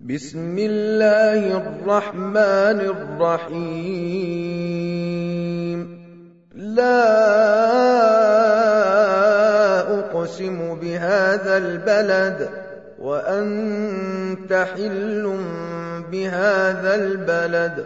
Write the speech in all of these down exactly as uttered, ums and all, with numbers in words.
بسم الله الرحمن الرحيم لا أقسم بهذا البلد وأنت حل بهذا البلد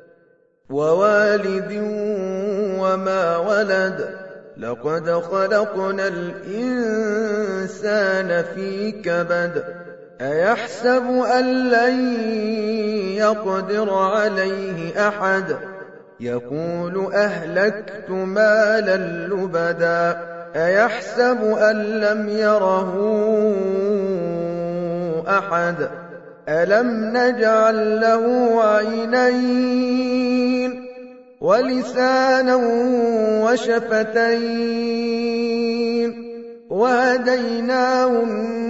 ووالد وما ولد لقد خلقنا الإنسان في كبد أيحسب أن لن يقدر عليه أحد يقول أهلكت مالا لبدا أيحسب أن لم يره أحد ألم نجعل له عينين ولسانا وشفتين وهديناه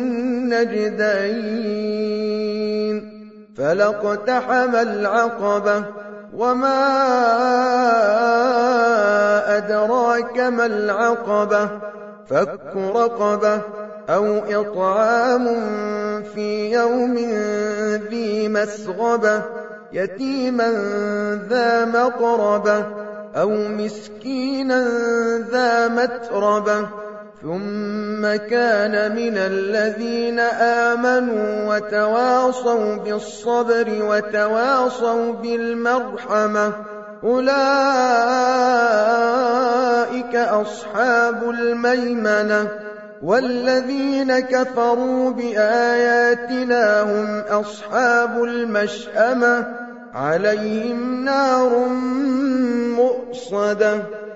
النجدين فلاقتحم العقبة وما أدراك ما العقبة فك رقبة أو إطعام في يوم ذي مسغبة يتيما ذا مقربة أو مسكينا ذا متربة ثم كان من الذين آمنوا وتواصوا بالصبر وتواصوا بالمرحمة أولئك أصحاب الميمنة والذين كفروا بآياتنا هم أصحاب المشأمة عليهم نار مؤصدة